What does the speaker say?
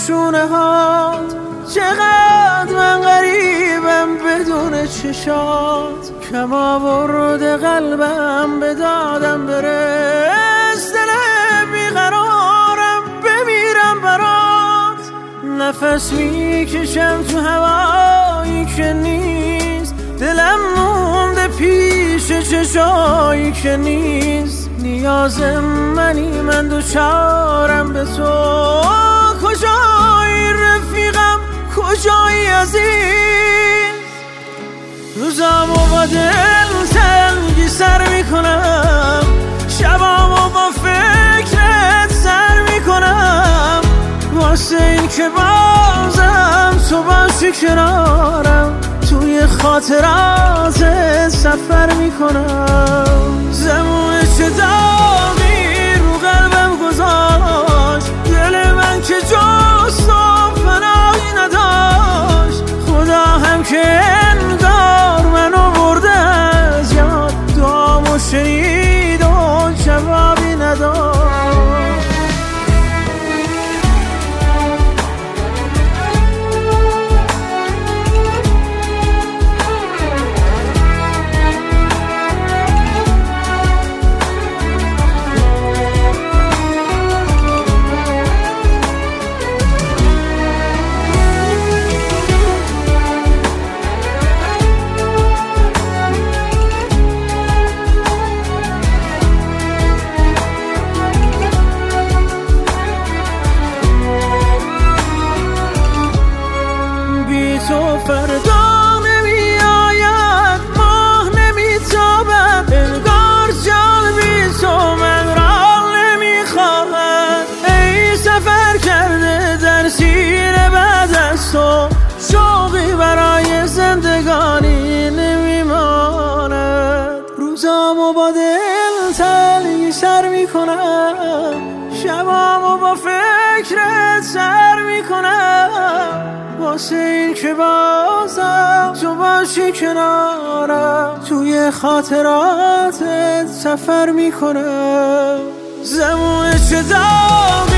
شونه هات، چقدر من غریبم بدون چشات، کم آورده قلبم به دادم برس، دل بیقرارم بمیرم برات، نفس میکشم تو هوایی که نیست، دلم مونده پیش چشایی که نیست، نیاز منی من دوچارم به تو، کجایی رفیقم کجایی عزیز، روزامو با دل تنگی سر میکنم، شبامو با فکرت سر میکنم، واسه این که بازم تو باشی کنارم، توی خاطرات سفر میکنم، زمون چه داغی رو قلبم گذاشت، دل من که جز تو پناهی نداشت، خدا هم که انگار منو برده از یاد، دعامو شنید و جوابی نداشت. تو فردا نمی آید، ماه نمی تابد، انگار جان بی تو من را نمی خواهد، ای سفر کرده در سیر بعد از تو، شوقی برای زندگانی نمی ماند، روزامو با دل تنگی سر می کنم، شبامو با فکرت سر می کنم، واسه این که بازم تو باشی کنارم، توی خاطراتت سفر میکنم، زمون چه داغی